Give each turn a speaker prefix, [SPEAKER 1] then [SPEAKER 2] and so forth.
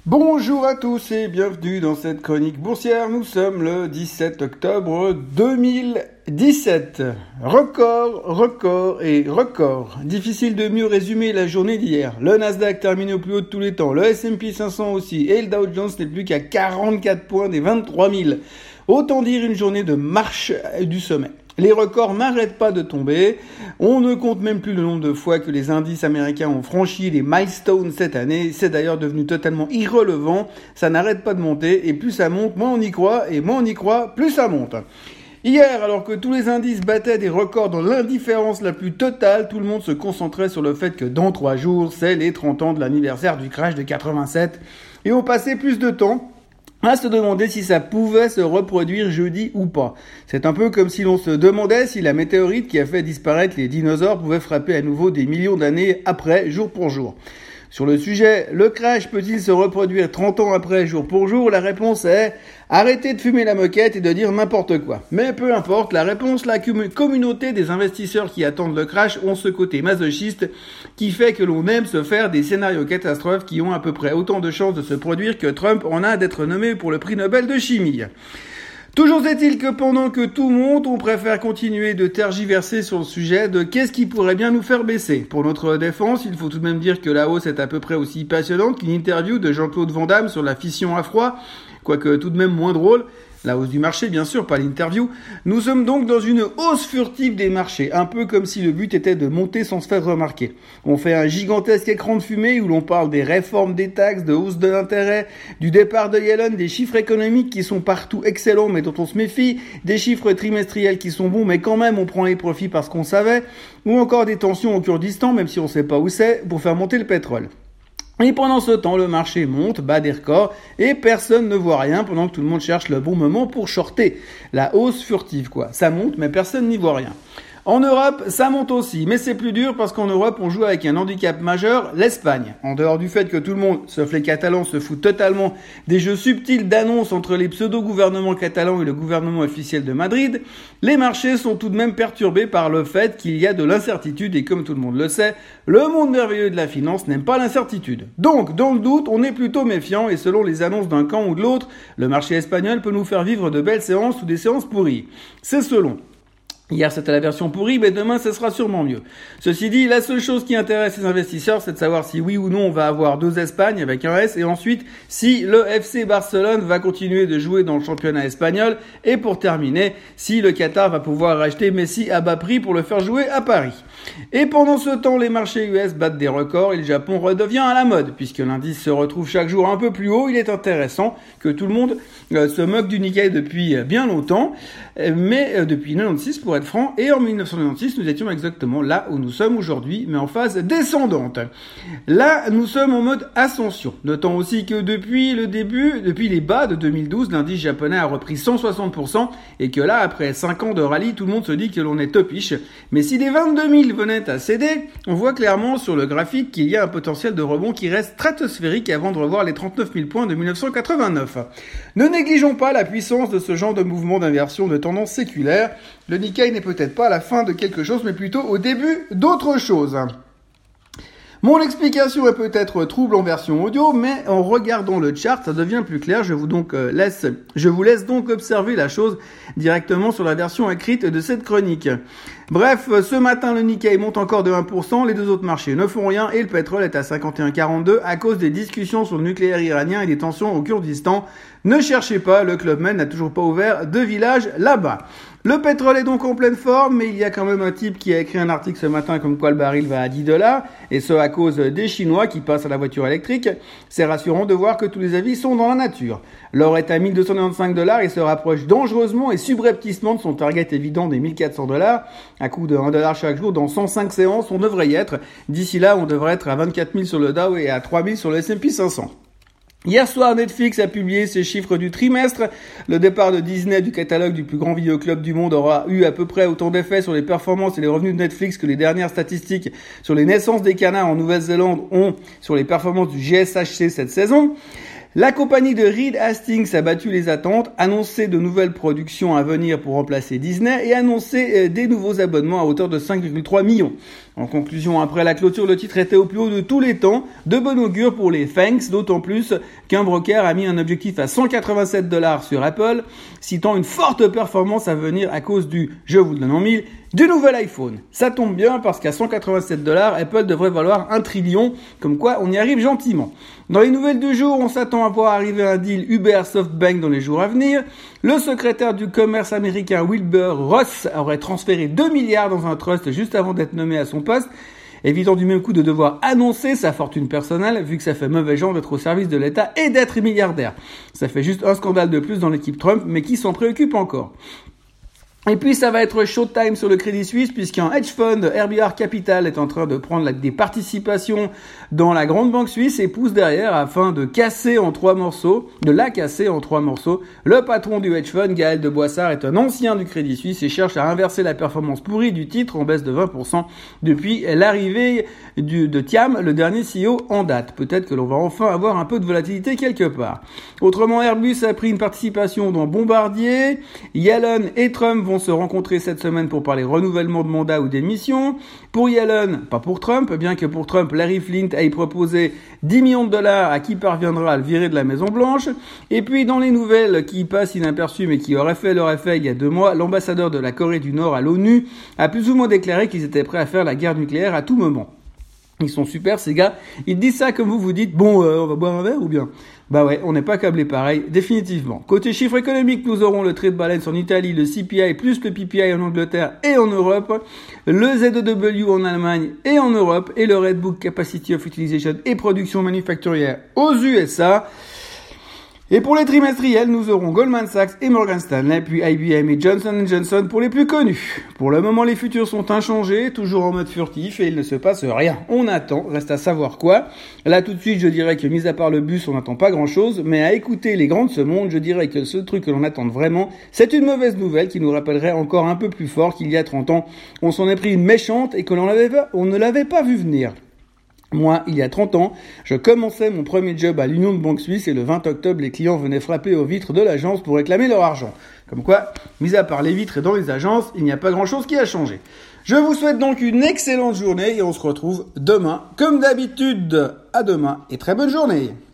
[SPEAKER 1] Bonjour à tous et bienvenue dans cette chronique boursière. Nous sommes le 17 octobre 2017. Record et record. Difficile de mieux résumer la journée d'hier. Le Nasdaq terminé au plus haut de tous les temps, le S&P 500 aussi et le Dow Jones n'est plus qu'à 44 points des 23 000. Autant dire une journée de marche du sommet. Les records n'arrêtent pas de tomber. On ne compte même plus le nombre de fois que les indices américains ont franchi les milestones cette année. C'est d'ailleurs devenu totalement irrelevant. Ça n'arrête pas de monter et plus ça monte, moins on y croit et moins on y croit, plus ça monte. Hier, alors que tous les indices battaient des records dans l'indifférence la plus totale, tout le monde se concentrait sur le fait que dans 3 jours, c'est les 30 ans de l'anniversaire du crash de 87. Et on passait plus de temps à se demander si ça pouvait se reproduire jeudi ou pas. C'est un peu comme si l'on se demandait si la météorite qui a fait disparaître les dinosaures pouvait frapper à nouveau des millions d'années après, jour pour jour. Sur le sujet, le crash peut-il se reproduire 30 ans après, jour pour jour? La réponse est arrêtez de fumer la moquette et de dire n'importe quoi. Mais peu importe, la réponse, la communauté des investisseurs qui attendent le crash ont ce côté masochiste qui fait que l'on aime se faire des scénarios catastrophes qui ont à peu près autant de chances de se produire que Trump en a d'être nommé pour le prix Nobel de chimie. Toujours est-il que pendant que tout monte, on préfère continuer de tergiverser sur le sujet de qu'est-ce qui pourrait bien nous faire baisser. Pour notre défense, il faut tout de même dire que la hausse est à peu près aussi passionnante qu'une interview de Jean-Claude Van Damme sur la fission à froid, quoique tout de même moins drôle. La hausse du marché, bien sûr, pas l'interview. Nous sommes donc dans une hausse furtive des marchés, un peu comme si le but était de monter sans se faire remarquer. On fait un gigantesque écran de fumée où l'on parle des réformes des taxes, de hausse de l'intérêt, du départ de Yellen, des chiffres économiques qui sont partout excellents mais dont on se méfie, des chiffres trimestriels qui sont bons mais quand même on prend les profits parce qu'on savait, ou encore des tensions au Kurdistan, même si on sait pas où c'est, pour faire monter le pétrole. Et pendant ce temps, le marché monte, bat des records, et personne ne voit rien pendant que tout le monde cherche le bon moment pour shorter. La hausse furtive, quoi. Ça monte, mais personne n'y voit rien. En Europe, ça monte aussi, mais c'est plus dur parce qu'en Europe, on joue avec un handicap majeur, l'Espagne. En dehors du fait que tout le monde, sauf les Catalans, se fout totalement des jeux subtils d'annonces entre les pseudo-gouvernements catalans et le gouvernement officiel de Madrid, les marchés sont tout de même perturbés par le fait qu'il y a de l'incertitude et comme tout le monde le sait, le monde merveilleux de la finance n'aime pas l'incertitude. Donc, dans le doute, on est plutôt méfiant et selon les annonces d'un camp ou de l'autre, le marché espagnol peut nous faire vivre de belles séances ou des séances pourries. C'est selon. Hier, c'était la version pourrie, mais demain, ce sera sûrement mieux. Ceci dit, la seule chose qui intéresse les investisseurs, c'est de savoir si oui ou non on va avoir 2 Espagnes avec un S, et ensuite, si le FC Barcelone va continuer de jouer dans le championnat espagnol, et pour terminer, si le Qatar va pouvoir racheter Messi à bas prix pour le faire jouer à Paris. Et pendant ce temps, les marchés US battent des records et le Japon redevient à la mode. Puisque l'indice se retrouve chaque jour un peu plus haut, il est intéressant que tout le monde se moque du Nikkei depuis bien longtemps, mais depuis 96 pour être franc, et en 1996 nous étions exactement là où nous sommes aujourd'hui, mais en phase descendante. Là, nous sommes en mode ascension. Notons aussi que depuis les bas de 2012, l'indice japonais a repris 160%, et que là, après 5 ans de rallye, tout le monde se dit que l'on est topiche. Mais si les 22 000 venaient à céder, on voit clairement sur le graphique qu'il y a un potentiel de rebond qui reste stratosphérique avant de revoir les 39 000 points de 1989. Ne négligeons pas la puissance de ce genre de mouvement d'inversion de tendance séculaire. Le Nikkei n'est peut-être pas à la fin de quelque chose, mais plutôt au début d'autre chose. Mon explication est peut-être trouble en version audio, mais en regardant le chart, ça devient plus clair. Je vous laisse donc observer la chose directement sur la version écrite de cette chronique. Bref, ce matin, le Nikkei monte encore de 1%, les deux autres marchés ne font rien et le pétrole est à 51,42 à cause des discussions sur le nucléaire iranien et des tensions au Kurdistan. Ne cherchez pas, le Club Med n'a toujours pas ouvert de village là-bas. Le pétrole est donc en pleine forme, mais il y a quand même un type qui a écrit un article ce matin comme quoi le baril va à $10, et ce à cause des Chinois qui passent à la voiture électrique. C'est rassurant de voir que tous les avis sont dans la nature. L'or est à $1,295 et se rapproche dangereusement et subrepticement de son target évident des $1,400. À coût de $1 chaque jour, dans 105 séances, on devrait y être. D'ici là, on devrait être à 24 000 sur le Dow et à 3 000 sur le S&P 500. Hier soir, Netflix a publié ses chiffres du trimestre. Le départ de Disney du catalogue du plus grand vidéoclub du monde aura eu à peu près autant d'effet sur les performances et les revenus de Netflix que les dernières statistiques sur les naissances des canards en Nouvelle-Zélande ont sur les performances du GSHC cette saison. La compagnie de Reed Hastings a battu les attentes, annoncé de nouvelles productions à venir pour remplacer Disney et annoncé des nouveaux abonnements à hauteur de 5,3 millions. En conclusion, après la clôture, le titre était au plus haut de tous les temps, de bon augure pour les FANGs, d'autant plus qu'un broker a mis un objectif à $187 sur Apple, citant une forte performance à venir à cause je vous le donne en mille, du nouvel iPhone. Ça tombe bien parce qu'à $187, Apple devrait valoir 1 trillion, comme quoi on y arrive gentiment. Dans les nouvelles du jour, on s'attend à voir arriver un deal Uber-SoftBank dans les jours à venir. Le secrétaire du commerce américain Wilbur Ross aurait transféré 2 milliards dans un trust juste avant d'être nommé à son poste, évitant du même coup de devoir annoncer sa fortune personnelle, vu que ça fait mauvais genre d'être au service de l'État et d'être milliardaire. Ça fait juste un scandale de plus dans l'équipe Trump, mais qui s'en préoccupe encore? Et puis ça va être showtime sur le Crédit Suisse puisqu'un hedge fund RBR Capital est en train de prendre des participations dans la grande banque suisse et pousse derrière afin de la casser en 3 morceaux. Le patron du hedge fund, Gaël de Boissard, est un ancien du Crédit Suisse et cherche à inverser la performance pourrie du titre en baisse de 20% depuis l'arrivée de Thiam, le dernier CEO en date. Peut-être que l'on va enfin avoir un peu de volatilité quelque part. Autrement, Airbus a pris une participation dans Bombardier. Yellen et Trump vont se rencontrer cette semaine pour parler renouvellement de mandat ou démission. Pour Yellen, pas pour Trump, bien que pour Trump, Larry Flynt ait proposé $10 millions à qui parviendra à le virer de la Maison Blanche. Et puis dans les nouvelles qui passent inaperçues mais qui auraient fait leur effet il y a 2 mois, l'ambassadeur de la Corée du Nord à l'ONU a plus ou moins déclaré qu'ils étaient prêts à faire la guerre nucléaire à tout moment. Ils sont super ces gars, ils disent ça comme vous dites, on va boire un verre ou bien? Bah ouais, on n'est pas câblé pareil, définitivement. Côté chiffres économiques, nous aurons le trade balance en Italie, le CPI plus le PPI en Angleterre et en Europe, le ZEW en Allemagne et en Europe, et le Redbook Capacity of Utilization et production manufacturière aux USA. Et pour les trimestriels, nous aurons Goldman Sachs et Morgan Stanley, puis IBM et Johnson & Johnson pour les plus connus. Pour le moment, les futurs sont inchangés, toujours en mode furtif, et il ne se passe rien. On attend, reste à savoir quoi. Là, tout de suite, je dirais que, mis à part le bus, on n'attend pas grand-chose, mais à écouter les grands de ce monde, je dirais que le seul truc que l'on attend vraiment, c'est une mauvaise nouvelle qui nous rappellerait encore un peu plus fort qu'il y a 30 ans. On s'en est pris une méchante et que on ne l'avait pas vu venir. Moi, il y a 30 ans, je commençais mon premier job à l'Union de Banque Suisse et le 20 octobre, les clients venaient frapper aux vitres de l'agence pour réclamer leur argent. Comme quoi, mis à part les vitres et dans les agences, il n'y a pas grand-chose qui a changé. Je vous souhaite donc une excellente journée et on se retrouve demain, comme d'habitude. À demain et très bonne journée.